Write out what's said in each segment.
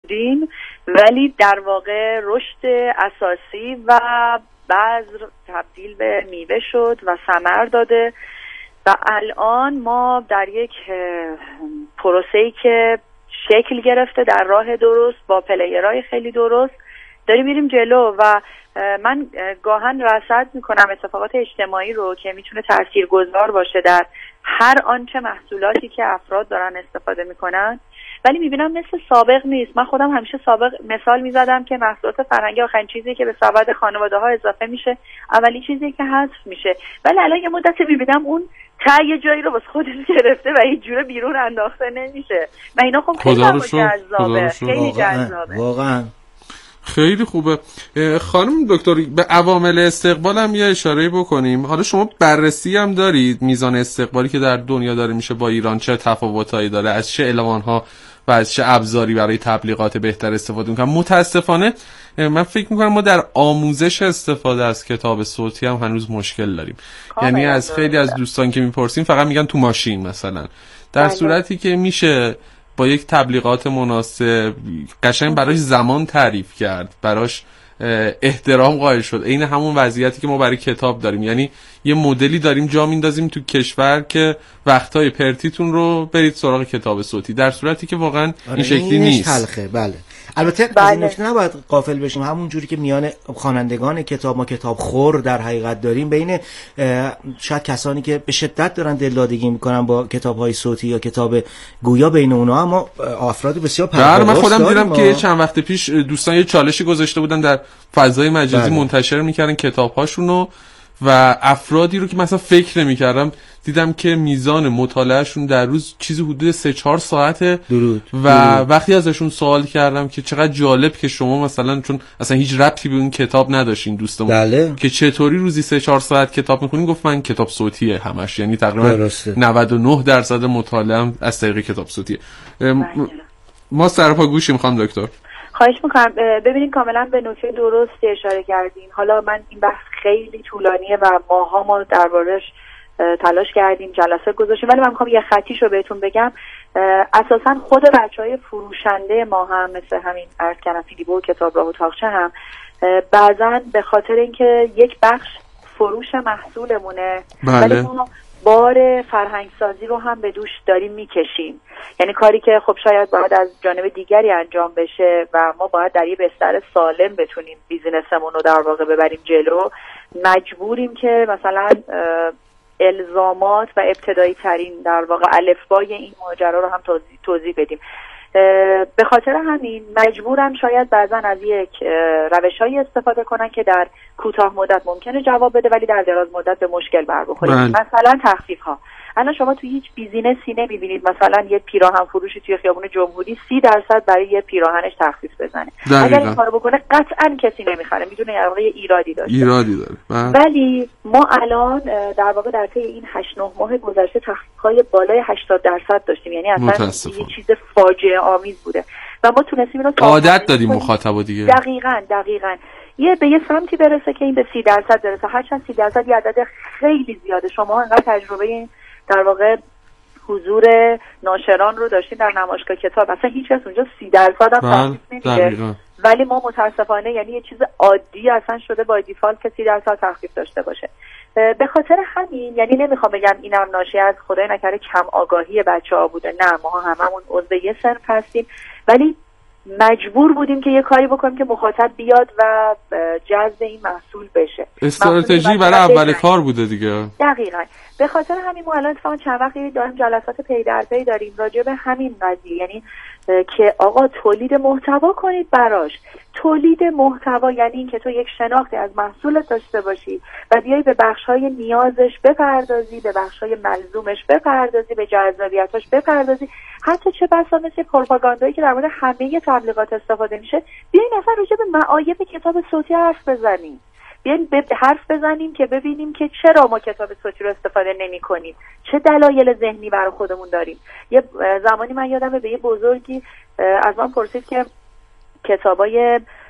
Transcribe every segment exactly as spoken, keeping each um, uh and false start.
بودیم، ولی در واقع رشد اساسی و بذر تبدیل به میوه شد و ثمر داده و الان ما در یک پروسه‌ای که شکل گرفته در راه درست با پلیرهای خیلی درست داریم میریم جلو و من گاهن رصد میکنم اتفاقات اجتماعی رو که میتونه تاثیرگذار باشه در هر آنچه محصولاتی که افراد دارن استفاده میکنن، ولی میبینم مثل سابق نیست. من خودم همیشه سابق مثال میزدم که محصولات فرهنگی آخرین چیزی که به سبد خانواده ها اضافه میشه اولی چیزی که حذف میشه، ولی الان یه مدت میبینم اون تا یه جایی رو واسه خودش گرفته و هیچ جوره بیرون انداخته نمیشه و اینا خب خیلی جذابه، خیلی جذابه واقعا. خیلی خوبه. خانم دکتر به عوامل استقبال هم یه اشاره بکنیم. حالا شما بررسی هم دارید میزان استقبالی که در دنیا داره میشه با ایران، چه تفاوتایی داره، از چه المان‌ها و از چه ابزاری برای تبلیغات بهتر استفاده میکنم؟ متاسفانه من فکر میکنم ما در آموزش استفاده از کتاب صوتی هم هنوز مشکل داریم. یعنی از خیلی از دوستان که میپرسیم فقط میگن تو ماشین مثلا، در بله. صورتی که میشه با یک تبلیغات مناسب قشنگ براش زمان تعریف کرد، براش احترام قائل شد، عین همون وضعیتی که ما برای کتاب داریم. یعنی یه مدلی داریم جا میندازیم تو کشور که وقتای پرتیتون رو برید سراغ کتاب صوتی، در صورتی که واقعا این شکلی نیست. تلخه. بله البته از این نکته نباید غافل بشیم، همون جوری که میان خوانندگان کتاب ما کتاب خور در حقیقت داریم، بین شاید کسانی که به شدت دارن دلدادگی میکنن با کتاب‌های صوتی یا کتاب گویا، بین اونها اما افراد بسیار پرهیزگار. من خودم دیدم که چند وقت پیش دوستان یه چالشی گذاشته بودن در فضای مجازی، بله. منتشر میکردن کتاب‌هاشونو و افرادی رو که مثلا فکر نمی‌کردم دیدم که میزان مطالعهشون در روز چیزی حدود سه چهار ساعته. درود. و درود. وقتی ازشون سوال کردم که چقدر جالب که شما مثلا، چون اصلا هیچ ربطی به اون کتاب نداشتین دوستمون، بله. که چطوری روزی سه چهار ساعت کتاب میخونین، گفت من کتاب صوتیه همش، یعنی تقریبا نود و نه درصد مطالعه‌ام از طریق کتاب صوتیه. ما سرپا گوشیم خانم دکتر. خواهش میکنم. ببینید کاملا به نکته درست اشاره کردین. حالا من این بحث خیلی طولانیه و ماها ما دربارش تلاش کردیم، جلسه گذاشتیم، ولی من میخوام یه خطیشو بهتون بگم. اساسا خود بچهای فروشنده ما هم مثل همین عرض کردم فیلیبو کتاب راه و تاقچه هم بعضا به خاطر اینکه یک بخش فروش محصولمونه، بله. ولی ما بار فرهنگ سازی رو هم به دوش داریم میکشیم. یعنی کاری که خب شاید باید از جانب دیگری انجام بشه و ما باید در یه بستر سالم بتونیم بیزینسمون رو در واقع ببریم جلو، مجبوریم که مثلا الزامات و ابتدایی ترین در واقع الفبای این ماجرا رو هم توضیح, توضیح بدیم. به خاطر همین مجبورن شاید بعضا از یک روش‌هایی استفاده کنن که در کوتاه مدت ممکنه جواب بده ولی در دراز مدت به مشکل بر بخوره. مثلا تخفیف‌ها. الان شما تو هیچ بیزینسی نمی‌بینید مثلا یه پیراهن فروشی توی خیابون جمهوری سی درصد برای یه پیراهنش تخفیف بزنه. اگر این کارو بکنه قطعاً کسی نمی‌خره، میدونه یه واقعا ایرادی داره. ایرادی داره. ولی ما الان در واقع در طی این هشت نه ماه گذشته تخفیف‌های بالای هشتاد درصد داشتیم، یعنی اصلا یه چیز فاجعه آمیز بوده و ما تونستیم اینو عادت دادیم مخاطبو دیگه. دقیقاً دقیقاً یه به یه سمتی برسه که این به سی درصد برسه. هرچند سی درصد یه عدد خیلی زیاده. شما انقدر تجربه این در واقع حضور ناشران رو داشتین در نمایشگاه کتاب، اصلا هیچ کس اونجا سی درصد هم تخفیف نمیده، ولی ما متاسفانه یعنی یه چیز عادی اصلا شده با دیفالت که سی درصد تخفیف داشته باشه. به خاطر همین یعنی نمیخوام بگم اینم ناشی از خدای نکرده کم آگاهی بچه‌ها بوده، نه، ما هممون عضو یه صنف هستیم، ولی مجبور بودیم که یه کاری بکنیم که مخاطب بیاد و جذب این محصول بشه. استراتژی برای اول کار بوده دیگه. دقیقاً. به خاطر همین ما الان اتفاقا چند وقتی داریم جلسات پی در پی داریم راجع به همین قضیه، یعنی که آقا تولید محتوا کنید براش. تولید محتوا یعنی این که تو یک شناختی از محصولت داشته باشی و بیای به بخش‌های نیازش بپردازی، به بخش‌های ملزومش بپردازی، به جذابیتاش بپردازی. حتی چه بسا مثل پروپاگاندایی که در مورد همه تبلیغات استفاده میشه، بیاین اصلا راجع به معایب کتاب صوتی حرف بزنیم. بیاین حرف بزنیم که ببینیم که چرا ما کتاب صوتی رو استفاده نمی کنیم، چه دلایل ذهنی برای خودمون داریم. یه زمانی من یادمه به یه بزرگی از من پرسید که کتابای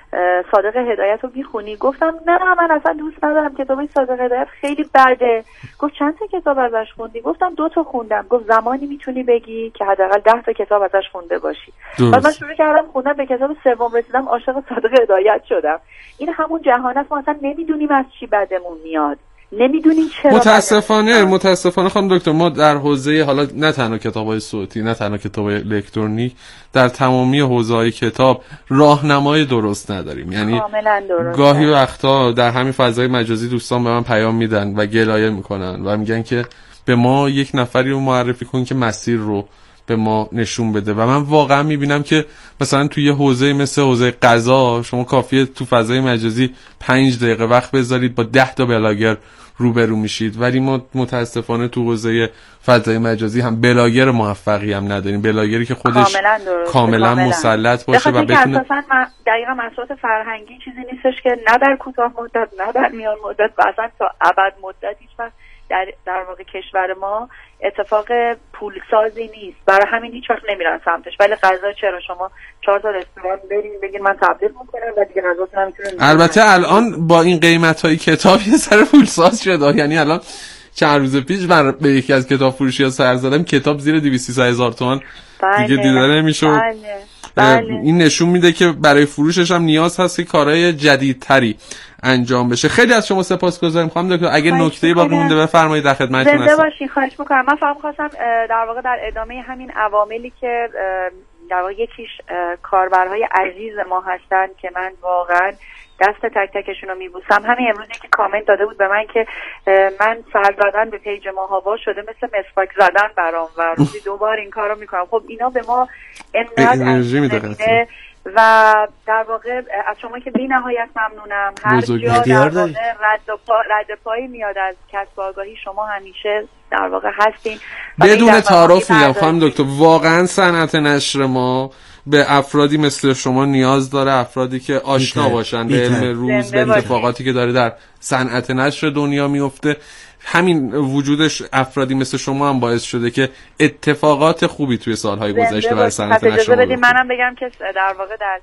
صادق هدایت رو میخونی؟ گفتم نه من اصلا دوست ندارم، کتاب صادق هدایت خیلی بده. گفت چند تا کتاب ازش خوندی؟ گفتم دو تا خوندم. گفت زمانی میتونی بگی که حداقل ده تا کتاب ازش خونده باشی. بعد من شروع کردم خوندن، به کتاب سوم رسیدم، عاشق صادق هدایت شدم. این همون جهان است، ما اصلا نمیدونیم از چی بدمون میاد، نمیدونیم چرا. متاسفانه متاسفانه خانم دکتر، ما در حوزه حالا نه تنها کتاب‌های صوتی، نه تنها کتاب‌های الکترونیک، در تمامی حوزه‌های کتاب راهنمای درست نداریم. یعنی کاملا درست. گاهی وقتا در همین فضای مجازی دوستان به من پیام میدن و گلایه میکنن و میگن که به ما یک نفری رو معرفی کن که مسیر رو به ما نشون بده. و من واقعا میبینم که مثلا توی یه حوزه مثل حوزه قضا شما کافیه تو فضای مجازی پنج دقیقه وقت بذارید با ده تا بلاگر روبرو میشید، ولی ما متاسفانه تو حوزه فضای مجازی هم بلاگر موفقی هم نداریم، بلاگری که خودش کاملا, کاملا مسلط باشه و بتونه. اساسا دقیقاً مسئله فرهنگی چیزی نیستش که نه در کوتاه مدت نه در میان مدت و اصلا تا ابد مدت هیچ وقت در در واقع کشور ما اتفاق پولسازی نیست، برای همین هیچ وقت نمیرن سمتش. ولی غذا چرا شما چهار تا رستوران برین بگین من تبلیغ میکنم و دیگه غذاتون نمیتونین. البته الان با این قیمت‌های کتاب یه سر پولساز شده، یعنی الان چند روز پیش من به یکی از کتاب فروشی‌ها سر زدم، کتاب زیر دویست هزار تومان دیگه دیده نمیشه. بله. بله. این نشون میده که برای فروشش هم نیاز هست که کارهای جدیدتری انجام بشه. خیلی از شما سپاسگزاریم خانم دکتر. اگه نکته‌ای باقی مونده بفرمایید، در خدمتتون هستم. زنده باشین. خواهش می‌کنم. من فقط خواستم در واقع در ادامه همین عواملی که در واقع یکیش کاربرهای عزیز ما هستن که من واقعا دست تک تکشون رو میبوسم. همین امروز که کامنت داده بود به من که من سر زدن به پیج ماهوا شده مثل مسواک زدن برام و روزی دو بار این کارو میکنم. خب اینا به ما انقدر انرژی میده و در واقع از شما که بی نهایت ممنونم. هر جا در واقع رد, پا، رد پایی میاد از کسب آگاهی شما همیشه در واقع هستین. بدون تعارف میگم خانم دکتر، واقعا صنعت نشر ما به افرادی مثل شما نیاز داره، افرادی که آشنا باشن به علم روز، به اتفاقاتی که داره در صنعت نشر دنیا میفته. همین وجودش افرادی مثل شما هم باعث شده که اتفاقات خوبی توی سالهای گذشته برای صنعت نشر بیفته. منم بگم که در واقع در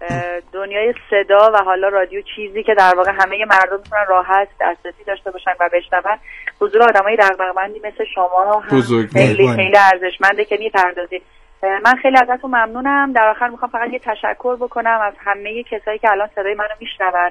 دنیای صدا و حالا رادیو چیزی که در واقع همه مردم میتونن راحت دسترسی داشته باشن و بشنون، حضور آدمای دغدغه‌مندی مثل شما هم خیلی خیلی ارزشمنده که میپردازید. من خیلی ازتون ممنونم. در آخر میخوام فقط یه تشکر بکنم از همه کسایی که الان صدای منو میشنون.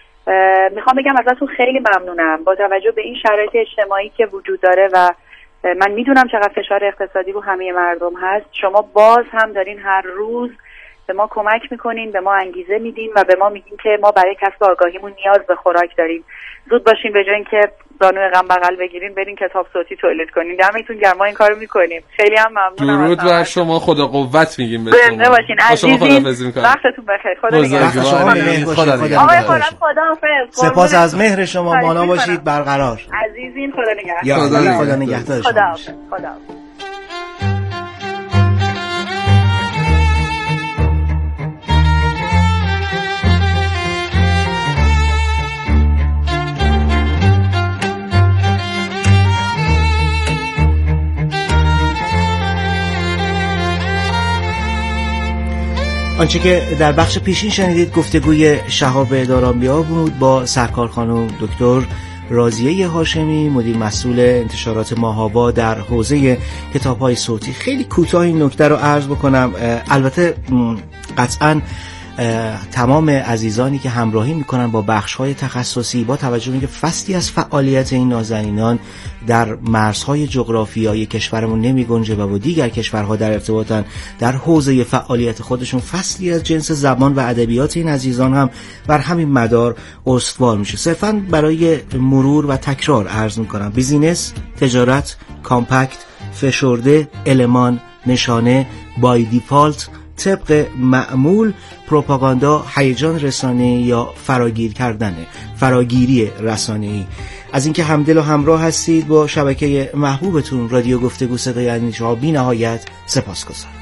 میخوام بگم ازتون خیلی ممنونم با توجه به این شرایط اجتماعی که وجود داره و من میدونم چقدر فشار اقتصادی رو همه مردم هست. شما باز هم دارین هر روز به ما کمک میکنین، به ما انگیزه میدین و به ما میگین که ما برای کسب آگاهیمون نیاز به خوراک داریم. زود باشین، به جای اینکه زانوی غم بغل بگیرین برین کتاب صوتی تولید کنین. دمتون گرم، ما این کارو میکنیم. خیلی هم ممنونم. درود بر شما، خدا قوت میگیم به شما. زنده باشین عزیزین. وقتتون بخیر. خدا نگهدار. خدا نگهدار. آقای خدا خداحافظ. سپاس از مهر شما. مانا باشید برقرار. عزیزین خدا نگهدار. خدا نگهدار. خدا خدا. آنچه که در بخش پیشین شنیدید گفتگوی شهاب دارانبیا بود با سرکار خانم دکتر راضیه هاشمی، مدیر مسئول انتشارات ماهوا در حوزه کتاب‌های صوتی. خیلی کوتاه این نکته رو عرض بکنم. البته قطعاً تمام عزیزانی که همراهی میکنن با بخش‌های تخصصی با توجه به اینکه فصلی از فعالیت این نازنینان در مرزهای جغرافیایی کشورمون نمیگنجه و با دیگر کشورها در ارتباطن، در حوزه فعالیت خودشون فصلی از جنس زبان و ادبیات این عزیزان هم بر همین مدار استوار میشه. صرفاً برای مرور و تکرار عرض میکنم: بیزینس، تجارت، کامپکت، فشرده، المان، نشانه، بای دیفالت، طبق معمول، پروپاگاندا، هیجان رسانه‌ای یا فراگیر کردن، فراگیری رسانه‌ای. از اینکه همدل و همراه هستید با شبکه محبوبتون رادیو گفتگو صدای اندیشه‌ها بی نهایت سپاسگزارم.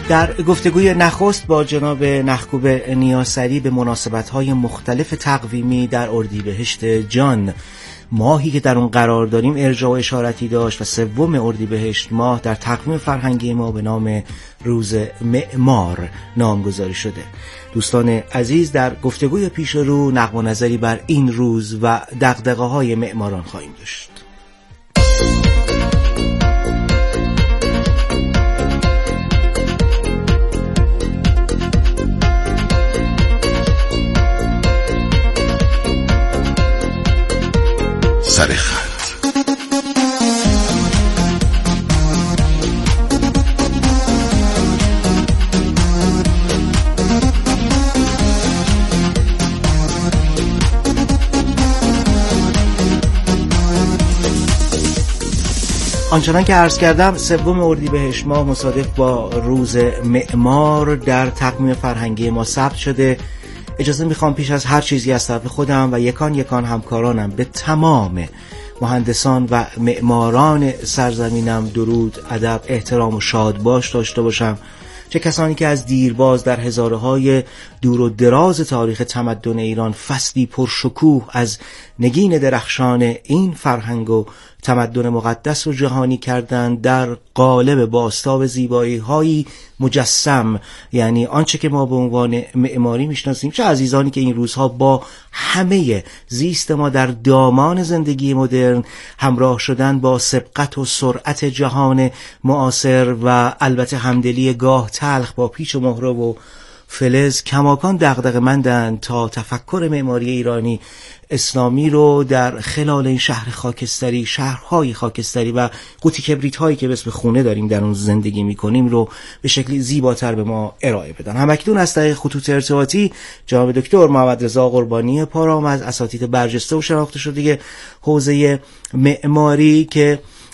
در گفتگوی نخست با جناب نخکوب نیاسری به مناسبت‌های مختلف تقویمی در اردیبهشت جان، ماهی که در اون قرار داریم، ارجاع و اشارتی داشت و سوم اردیبهشت ماه در تقویم فرهنگی ما به نام روز معمار نامگذاری شده. دوستان عزیز، در گفتگوی پیش رو نقد و نظری بر این روز و دغدغه‌های معماران خواهیم داشت. سر خط. آنچنان که عرض کردم، سوم اردیبهشت ماه مصادف با روز معمار در تقویم فرهنگی ما ثبت شده. اجازه میخوام پیش از هر چیزی از طرف خودم و یکان یکان همکارانم به تمام مهندسان و معماران سرزمینم درود، ادب، احترام و شادباش داشته باشم. چه کسانی که از دیرباز در هزاره‌های دور و دراز تاریخ تمدن ایران فصلی پرشکوه از نگین درخشان این فرهنگ و تمدن مقدس رو جهانی کردند در قالب بازتاب زیبایی‌هایی مجسم، یعنی آنچه که ما به عنوان معماری میشناسیم. چه عزیزانی که این روزها با همه زیست ما در دامان زندگی مدرن همراه شدن با سبقت و سرعت جهان معاصر و البته همدلی گاه تلخ با پیچ و مهره و فلز، کماکان دغدغه‌مندند تا تفکر معماری ایرانی اسلامی رو در خلال این شهر خاکستری، شهرهای خاکستری و قوطی کبریت هایی که به اسم خونه داریم در اون زندگی میکنیم رو به شکلی زیباتر به ما ارائه بدن. همکنون از طریق خطوط ارتباطی جناب دکتر محمد رضا قربانی پارام از اساتید برجسته و شناخته شده حوزه معماری که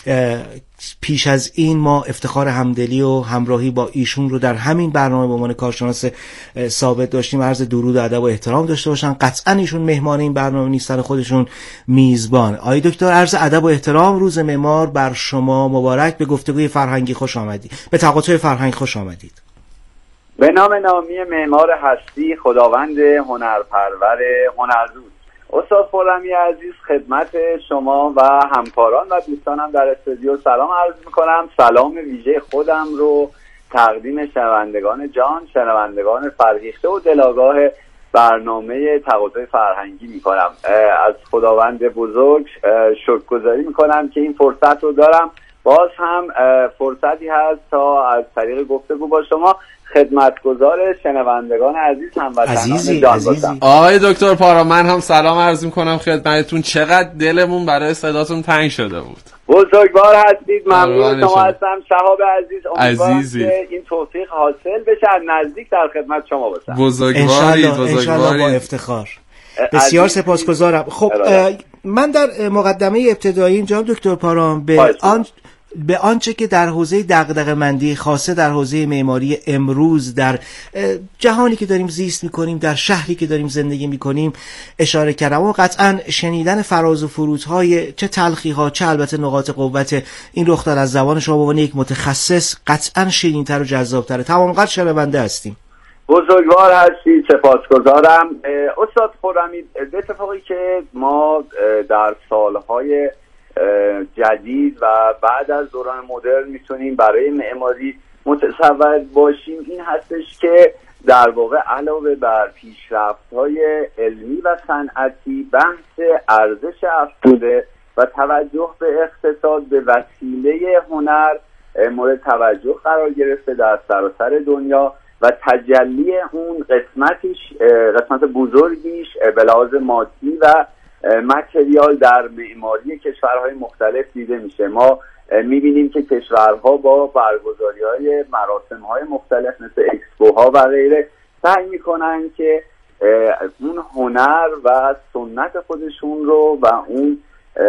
پیش از این ما افتخار همدلی و همراهی با ایشون رو در همین برنامه به عنوان کارشناس ثابت داشتیم، عرض درود و ادب و احترام داشته باشن. قطعا ایشون مهمان این برنامه نیستن، خودشون میزبان. آقای دکتر، عرض ادب و احترام، روز معمار بر شما مبارک. به گفتگوی فرهنگی خوش آمدید، به تقاطع فرهنگ خوش آمدید. به نام نامی معمار هستی، خداوند هنرپرور هنرزود، استاد خرمی عزیز، خدمت شما و همکاران و دوستانم در استودیو سلام عرض میکنم. سلام ویژه خودم رو تقدیم شنوندگان جان، شنوندگان فرهیخته و دلاگاه برنامه تقاطع فرهنگی میکنم. از خداوند بزرگ شکرگزاری میکنم که این فرصت رو دارم. باز هم فرصتی هست تا از طریق گفتگو با شما خدمتگزار شنوندگان عزیز هموطنان جان باشم. آقای دکتر پارا، من هم سلام عرض میکنم خدمتتون. چقدر دلمون برای صداتون تنگ شده بود. بزرگوار هستید، ممنون شما هستم. شهاب عزیز، امیدوارم که این توفیق حاصل بشه، نزدیک در خدمت شما باشم. بزرگوارید، بزرگوارید، با افتخار. بسیار سپاسگزارم. خب من در مقدمه ابتدایی جناب دکتر پارام به آن به آنچه که در حوزه دغدغه‌مندی خاصه در حوزه معماری امروز در جهانی که داریم زیست میکنیم، در شهری که داریم زندگی میکنیم اشاره کردم و قطعا شنیدن فراز و فرودهای چه تلخی‌ها چه البته نقاط قوت این رخداد از زبان شما به عنوان یک متخصص قطعا شیرین‌تر و جذاب‌تره. تمام قدر شنونده هستیم. بزرگوار هستید، سپاسگزارم. استاد خرمی، به اتفاقی که ما در سالهای جدید و بعد از دوران مدرن میتونیم برای معماری متصور باشیم این هستش که در واقع علاوه بر پیشرفت‌های علمی و صنعتی، بحث ارزش افزوده و توجه به اقتصاد به وسیله هنر مورد توجه قرار گرفته در سراسر دنیا و تجلی اون قسمتش قسمت بزرگیش به لحاظ مادی و متریال در معماری کشورهای مختلف دیده میشه. ما میبینیم که کشورها با برگزاری‌های مراسم‌های مختلف مثل اکسپوها و غیره سعی میکنن که اون هنر و سنت خودشون رو و اون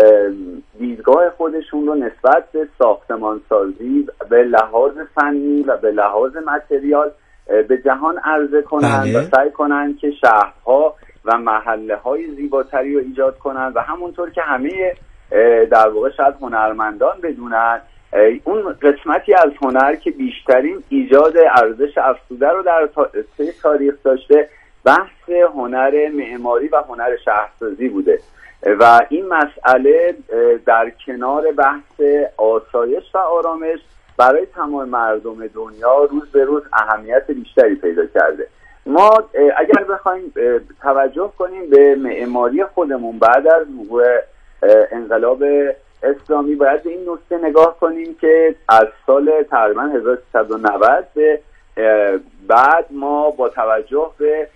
دیدگاه خودشون رو نسبت به ساختمانسازی به لحاظ فنی و به لحاظ متریال به جهان عرضه کنن بله. و سعی کنن که شهرها و محله های زیباتری رو ایجاد کنن و همونطور که همه در واقع شاید هنرمندان بدونن اون قسمتی از هنر که بیشترین ایجاد ارزش افزوده رو در تاریخ داشته بحث هنر معماری و هنر شهرسازی بوده و این مسئله در کنار بحث آسایش و آرامش برای تمام مردم دنیا روز به روز اهمیت بیشتری پیدا کرده. ما اگر بخوایم توجه کنیم به معماری خودمون بعد از وقوع انقلاب اسلامی، باید به این نکته نگاه کنیم که از سال تقریبا هزار و سیصد و نود به بعد ما با توجه به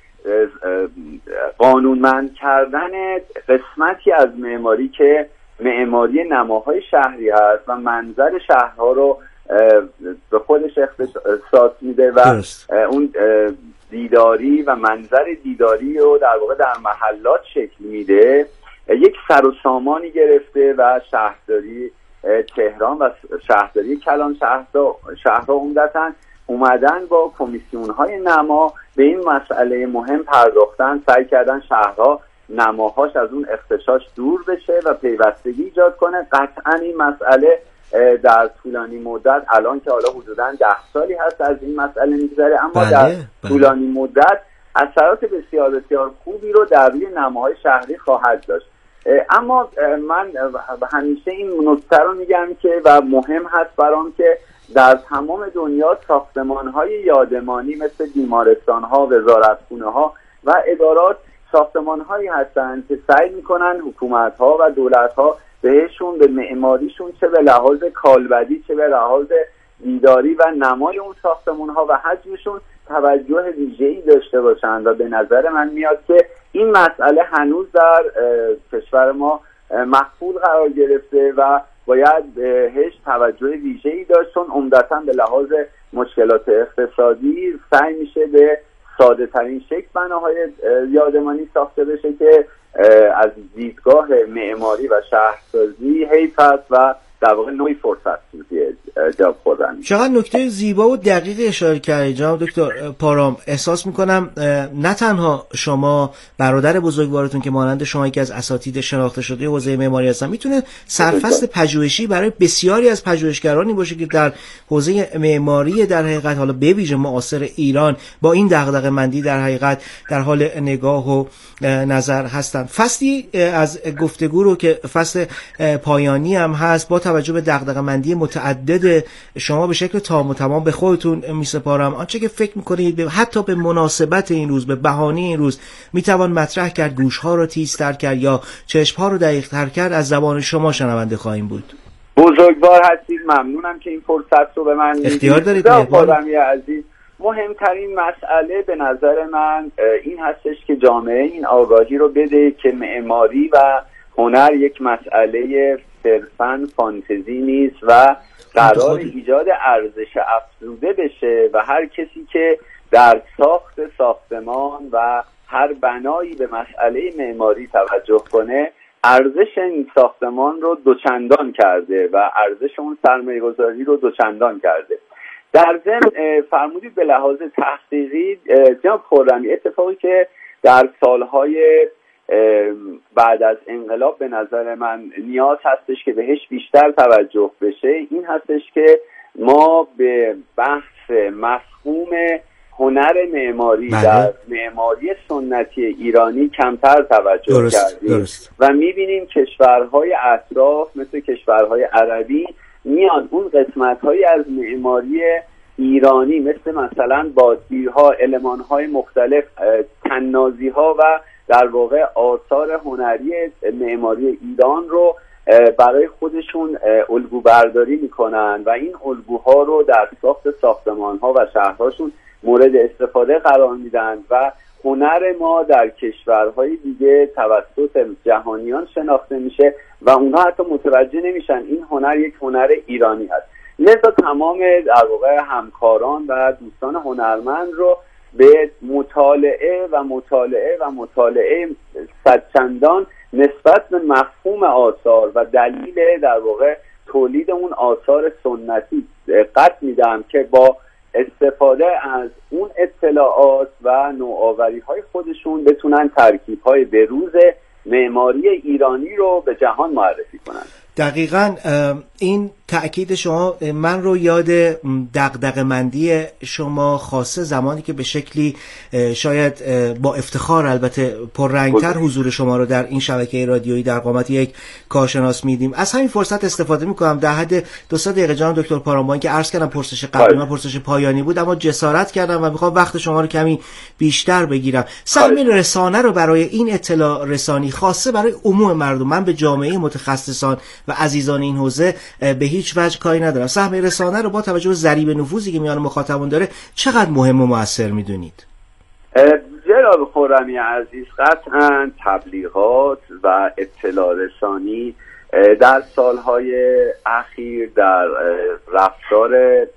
قانونمند کردن قسمتی از معماری که معماری نماهای شهری هست و منظر شهرها رو به خودش اختصاص میده و اون دیداری و منظر دیداری رو در واقع در محلات شکل میده، یک سر و سامانی گرفته و شهرداری تهران و شهرداری کلان شهرها شهرها عمدتاً اومدن با کمیسیون‌های نما به این مسئله مهم پرداختن، سعی کردن شهرها نماهاش از اون اختشاش دور بشه و پیوستگی ایجاد کنه. قطعاً این مسئله در طولانی مدت، الان که حالا حدوداً ده سالی هست از این مسئله میگذره، اما بله، در بله. طولانی مدت اثرات بسیار بسیار خوبی رو در روی نماهای شهری خواهد داشت. اما من همیشه این نکته رو میگم که و مهم هست برام که در تمام دنیا ساختمان‌های یادمانی مثل بیمارستان‌ها، وزارتخونه‌ها و ادارات ساختمان‌هایی هستند که سعی می‌کنن حکومت‌ها و دولت‌ها بهشون به معماریشون چه به لحاظ کالبدی چه به لحاظ دیداری و نمای اون ساختمان‌ها و حجمشون توجه ویژه‌ای داشته باشند و به نظر من میاد که این مسئله هنوز در کشور ما مخفول قرار گرفته و باید بهش توجه ویژه‌ای داشت، چون عمدتاً به لحاظ مشکلات اقتصادی سعی میشه به ساده ترین شکل بناهای یادمانی ساخته بشه که از دیدگاه معماری و شهرسازی حیف است و در واقع نوعی فرصت سوزی جواب خوردن. چقدر نکته زیبا و دقیق اشاره کردید جناب دکتر پارام. احساس میکنم نه تنها شما برادر بزرگوارتون که مانند شما یکی از اساتید شناخته شده حوزه معماری هستن میتونه سرفصل پژوهشی برای بسیاری از پژوهشگرانی باشه که در حوزه معماری در حقیقت حالا به ویژه معاصر ایران با این دغدغه‌مندی در حقیقت در حال نگاه و نظر هستن. فصلی از گفتگو رو که فصل پایانی هم هست، با توجه به دغدغه‌مندی متعدد شما به شکل تام و تمام به خودتون میسپارم. آنچه که فکر میکنید حتی به مناسبت این روز، به بهانه این روز میتوان مطرح کرد، گوشها رو تیزتر کرد یا چشمها رو دقیق‌تر کرد، از زبان شما شنونده خواهیم بود. بزرگوار هستید، ممنونم که این فرصت رو به من میدید. اختیار دارید آدمی عزیز. مهمترین مسئله به نظر من این هستش که جامعه این آگاهی رو بده که معماری و هنر یک مسئله صرفاً فانتزی نیست و قرار ایجاد ارزش افزوده بشه و هر کسی که در ساخت ساختمان و هر بنایی به مسئله معماری توجه کنه ارزش این ساختمان رو دوچندان کرده و ارزش اون سرمایه‌گذاری رو دوچندان کرده. در ضمن فرمودید به لحاظ تحقیقی جناب خرمی، اتفاقی که در سالهای بعد از انقلاب به نظر من نیاز هستش که بهش بیشتر توجه بشه این هستش که ما به بحث مفهوم هنر معماری بله. در معماری سنتی ایرانی کمتر توجه درست، کردیم درست. و میبینیم کشورهای اطراف مثل کشورهای عربی میان اون قسمت‌هایی از معماری ایرانی مثل مثلا بادگیرها، المان‌های مختلف، طنازی‌ها و در واقع آثار هنری معماری ایران رو برای خودشون الگو برداری میکنن و این الگوها رو در ساخت ساختمان‌ها و شهرهاشون مورد استفاده قرار میدن و هنر ما در کشورهای دیگه توسط جهانیان شناخته میشه و اونها حتی متوجه نمیشن این هنر یک هنر ایرانی هست. لذا تمام در واقع همکاران و دوستان هنرمند رو به مطالعه و مطالعه و مطالعه صدچندان نسبت به مفهوم آثار و دلیل در واقع تولید اون آثار سنتی دقت میدم که با استفاده از اون اطلاعات و نوآوری‌های خودشون بتونن ترکیب‌های بروز معماری ایرانی رو به جهان معرفی کنن. دقیقاً این تأکید شما من رو یاد دغدغه‌مندی شما خاصه زمانی که به شکلی شاید با افتخار البته پررنگتر حضور شما رو در این شبکه رادیویی در قامت یک کارشناس میدیم. از همین فرصت استفاده میکنم در حد دو سه دقیقه جناب دکتر پارانبان که عرض کردم پرسش قبلی من پرسش پایانی بود اما جسارت کردم و میخوام وقت شما رو کمی بیشتر بگیرم. سهم رسانه رو برای این اطلاع رسانی خاصه برای عموم مردم، من به جامعه متخصصان و عزیزان این حوزه به هیچ وجه کاری ندارم، سهم رسانه رو با توجه به ضریب نفوذی که میان مخاطبان داره چقدر مهم و مؤثر میدونید؟ جناب خرمی عزیز، قطعا تبلیغات و اطلاع رسانی در سالهای اخیر در رفتار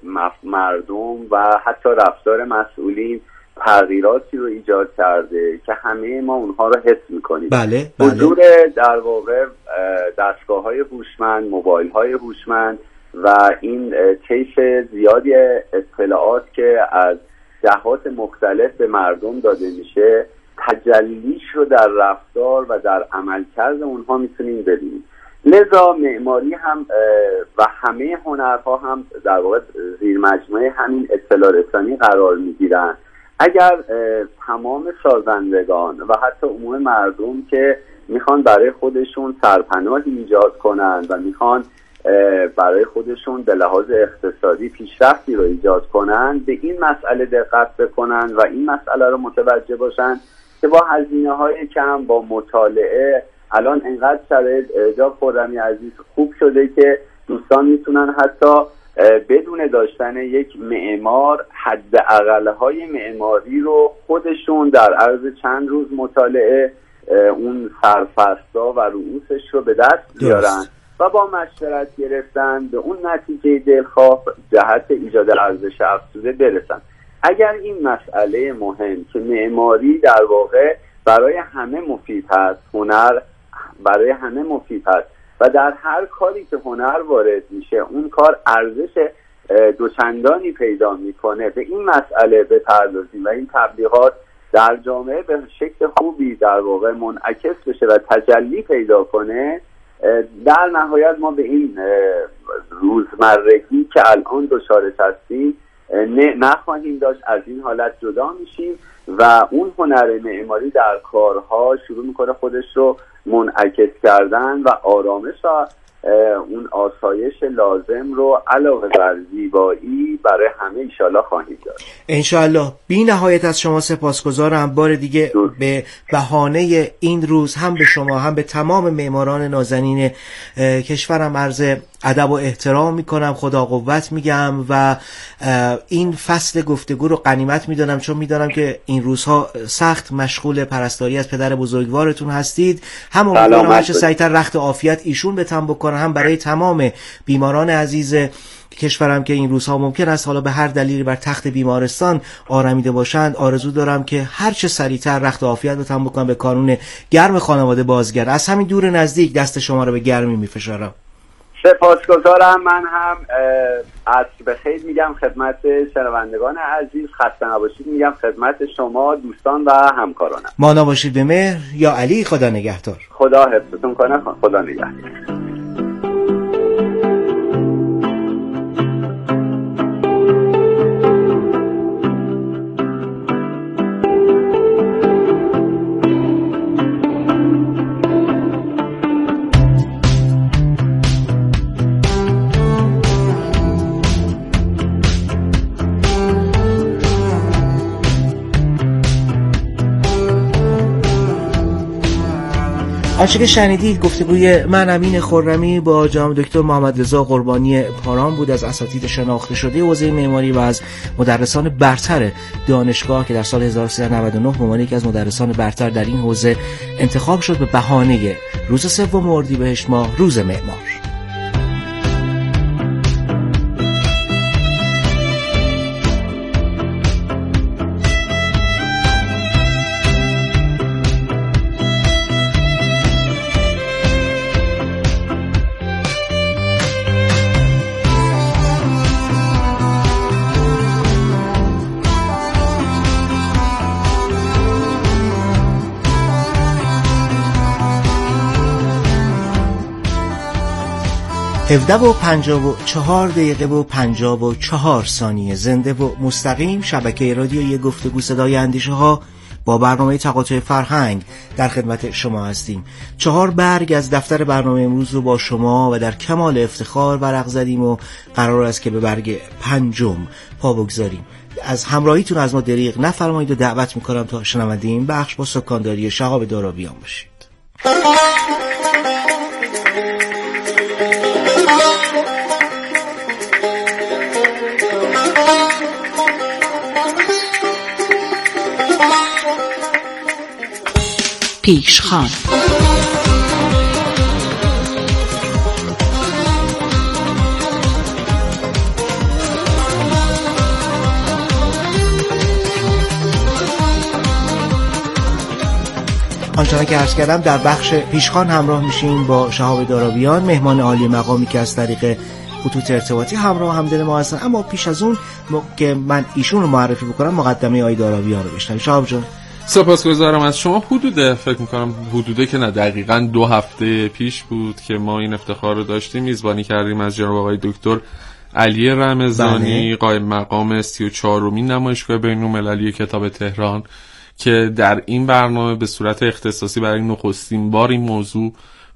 مردم و حتی رفتار مسئولین تغییراتی رو ایجاد کرده که همه ما اونها رو حس میکنیم. بله، بله. حضور در واقع دستگاه‌های هوشمند، موبایل‌های هوشمند و این طیف زیادی اطلاعات که از جهات مختلف به مردم داده میشه، تجلیش رو در رفتار و در عملکرد اونها میتونیم ببینیم. لذا معماری هم و همه هنرها هم در واقع زیر مجموعه همین اطلاع رسانی قرار میگیرن. اگر تمام سازندگان و حتی عموم مردم که میخوان برای خودشون سرپناهی ایجاد کنن و میخوان برای خودشون به لحاظ اقتصادی پیشرفتی رو ایجاد کنن، به این مسئله دقت بکنن و این مسئله رو متوجه باشن که با هزینه‌های کم، با مطالعه، الان انقدر شرایط جا خرمی عزیز خوب شده که دوستان میتونن حتی بدون داشتن یک معمار حداقل‌های معماری رو خودشون در عرض چند روز مطالعه اون سرفصل‌ها و رؤوسش رو به دست بیارن و با مشورت گرفتن به اون نتیجه دلخواه جهت ایجاد ارزش افزوده برسن. اگر این مسئله مهم که معماری در واقع برای همه مفید هست، هنر برای همه مفید هست و در هر کاری که هنر وارد میشه اون کار ارزش دوچندانی پیدا میکنه، به این مسئله بپردازیم و این تبلیغات در جامعه به شکل خوبی در واقع منعکس بشه و تجلی پیدا کنه، در نهایت ما به این روزمرگی که الان دچارش هستیم نخواهیم داشت، از این حالت جدا میشیم و اون هنر معماری در کارها شروع میکنه خودش رو منعکس کردن و آرامش و اون آسایش لازم رو علاوه بر زیبایی برای همه انشالله خواهیم داشت. انشالله. بی نهایت از شما سپاسگزارم. بار دیگه به بهانه این روز هم به شما هم به تمام معماران نازنین کشورم عرض ادب و احترام میکنم، خدا قوت میگم و این فصل گفتگو رو غنیمت میدونم، چون میدونم که این روزها سخت مشغول پرستاری از پدر بزرگوارتون هستید. هم امیدوارم هرچه سریعتر رخت عافیت ایشون به تن بکنه، هم برای تمام بیماران عزیز کشورم که این روزها ممکن است حالا به هر دلیلی بر تخت بیمارستان آرمیده باشند، آرزو دارم که هرچه سریعتر رخت عافیت به تن بکنن، به کانون گرم خانواده بازگرد. از همین دور نزدیک دست شما رو به گرمی میفشارم. سپاسگزارم. من هم عصر بخیر میگم خدمت شنوندگان عزیز، خسته نباشید میگم خدمت شما دوستان و همکارانم. مانا باشید به مهر. یا علی، خدا نگهدار. خدا حفظتون کنه. خدا نگهدار. آنچه که شنیدید گفتگوی من امین خرمی با جناب دکتر محمد رضا قربانی پاران بود، از اساتید شناخته شده حوزه معماری و از مدرسان برتر دانشگاه که در سال هزار و سیصد و نود و نه به عنوان یکی از مدرسان برتر در این حوزه انتخاب شد به بهانه روز سوم اردیبهشت ماه، روز معمار. هفده و پنجاه و چهار دقیقه و پنجاه و چهار ثانیه زنده و مستقیم شبکه رادیویی گفتگو صدای اندیشه ها با برنامه تقاطع فرهنگ در خدمت شما هستیم. چهار برگ از دفتر برنامه امروز رو با شما و در کمال افتخار ورق زدیم و قرار است که به برگ پنجم پا بگذاریم. از همراهیتون از ما دریغ نفرمایید و دعوت میکنم تا شنونده این بخش با سکانداری شهاب دارابیان باشید. پیشخوان. آنچنان که عرض کردم در بخش پیشخوان همراه میشیم با شهاب دارابیان، مهمان عالی مقامی که از طریق خطوط ارتباطی همراه همدل ما هستن. اما پیش از اون که من ایشون رو معرفی بکنم مقدمه آقای دارابیان رو بشنویم. شهاب جان سپاسگزارم از شما. حدود فکر میکنم حدوده که نه دقیقاً دو هفته پیش بود که ما این افتخار رو داشتیم، میزبانی کردیم از جناب آقای دکتر علی رمضانی، قائم مقام سی و چهارمین نمایشگاه بین‌المللی کتاب تهران، که در این برنامه به صورت اختصاصی برای نخستین بار این موضوع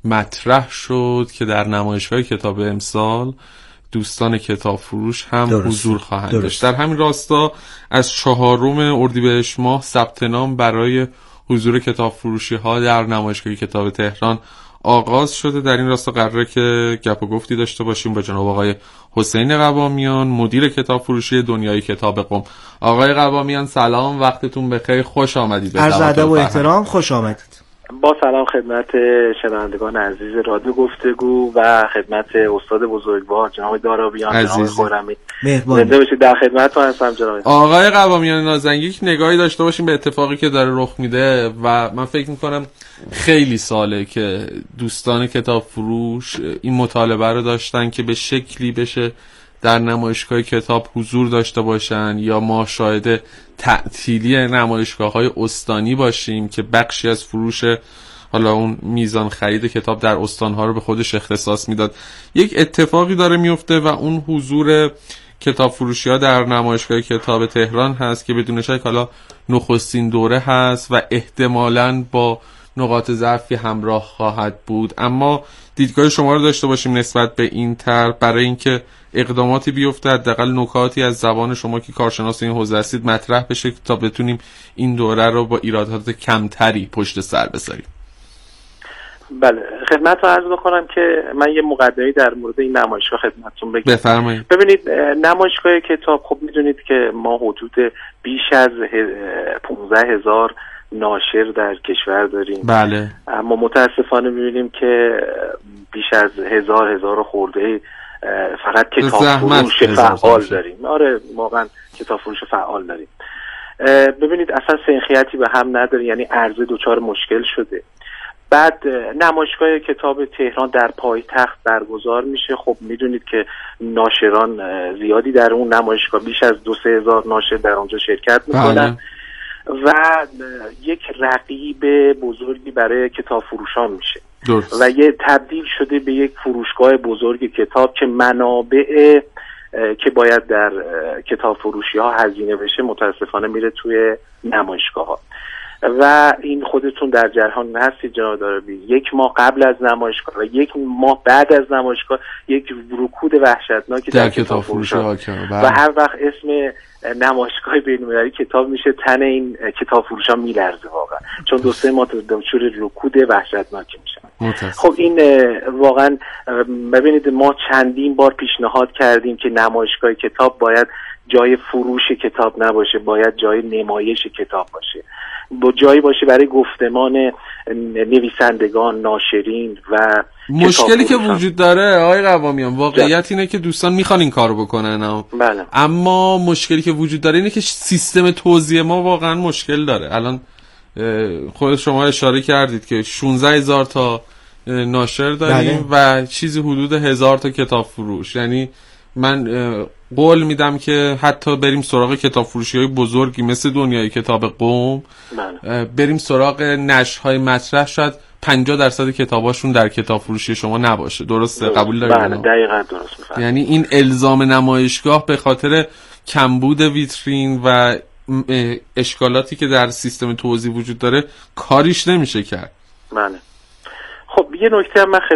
مطرح شد که در نمایشگاه کتاب امسال دوستان کتاب فروش هم درست. حضور خواهند داشت. در همین راستا از چهارم اردیبهشت ماه ثبت نام برای حضور کتاب فروشی ها در نمایشگاه کتاب تهران آغاز شده. در این راستا قراره که گپ و گفتی داشته باشیم با جناب آقای حسین قوامیان، مدیر کتاب فروشی دنیای کتاب قم. آقای قوامیان سلام، وقتتون بخیر، خوش آمدید. عرض ادب و احترام، خوش آمدید. با سلام خدمت شنوندگان عزیز رادیو گفتگو و خدمت استاد بزرگوار جناب دارابیان، جناب خرمی. زنده باشید، در خدمتتون هستم جناب. آقای قوامیان نازنین، یک نگاهی داشته باشیم به اتفاقی که داره رخ میده و من فکر میکنم خیلی ساله که دوستان کتاب فروش این مطالبه رو داشتن که به شکلی بشه در نمایشگاه کتاب حضور داشته باشن یا ما شاهد تعطیلی نمایشگاه‌های استانی باشیم که بخشی از فروش حالا اون میزان خرید کتاب در استان‌ها رو به خودش اختصاص میداد. یک اتفاقی داره میفته و اون حضور کتاب فروشی‌ها در نمایشگاه کتاب تهران هست که بدون شک حالا نخستین دوره هست و احتمالاً با نقاط ضعفی همراه خواهد بود. اما دیدگاه شما رو داشته باشیم نسبت به این طرح برای اینکه اقداماتی بیفته، حداقل نکاتی از زبان شما که کارشناس این حوزه هستید مطرح بشه تا بتونیم این دوره رو با ایرادات کمتری پشت سر بذاریم. بله، خدمتتون عرض بکنم که من یه مقدمه‌ای در مورد این نمایشگاه خدمتتون بگم. بفرمایید. ببینید، نمایشگاه کتاب خب میدونید که ما حدود بیش از پانزده هزار ناشر در کشور داریم. بله. اما متاسفانه میبینیم که بیش از هزار هزار خورده فقط کتاب فروش فعال داریم. آره واقعا کتاب فروش فعال داریم. ببینید اصلا سنخیتی به هم نداره، یعنی عرضه دوچار مشکل شده. بعد نمایشگاه کتاب تهران در پایتخت برگزار میشه. خب میدونید که ناشران زیادی در اون نمایشگاه، بیش از دو سه هزار ناشر در اونجا شرکت میکنن و یک رقیب بزرگی برای کتاب فروشان میشه درست. و یه تبدیل شده به یک فروشگاه بزرگ کتاب که منابع که باید در کتاب فروشی ها هزینه بشه متاسفانه میره توی نمایشگاه ها و این خودتون در جریان هستید جناب دارابی. یک ماه قبل از نمایشگاه و یک ماه بعد از نمایشگاه یک رکود وحشتناکی در, در کتاب فروشی ها و هر وقت اسم نمایشگاه بین‌المللی کتاب میشه تن این کتاب فروشان میلرزه واقعا، چون دو سه ماه دچار رکود وحشتناکی میشن. خب این واقعا ببینید ما چندین بار پیشنهاد کردیم که نمایشگاه کتاب باید جای فروش کتاب نباشه، باید جای نمایش کتاب باشه، با جایی باشه برای گفتمان نویسندگان، ناشرین و مشکلی که وجود داره آقای قوامیان واقعیت اینه که دوستان میخوان این کارو بکنن بله. اما مشکلی که وجود داره اینه که سیستم توزیع ما واقعا مشکل داره. الان خود شما اشاره کردید که شانزده هزار تا ناشر داریم بله. و چیزی حدود هزار تا کتاب فروش. یعنی من قول میدم که حتی بریم سراغ کتاب فروشی های بزرگی مثل دنیای کتاب قم، بریم سراغ نشرهای مطرح، شاید پنجاه درصد کتاباشون در کتاب فروشی شما نباشه. درسته؟ درست. قبول دارید؟ بله دقیقاً درست میفرمایید. یعنی این الزام نمایشگاه به خاطر کمبود ویترین و اشکالاتی که در سیستم توزیع وجود داره کاریش نمیشه کرد. بله. خب یه نکته هم من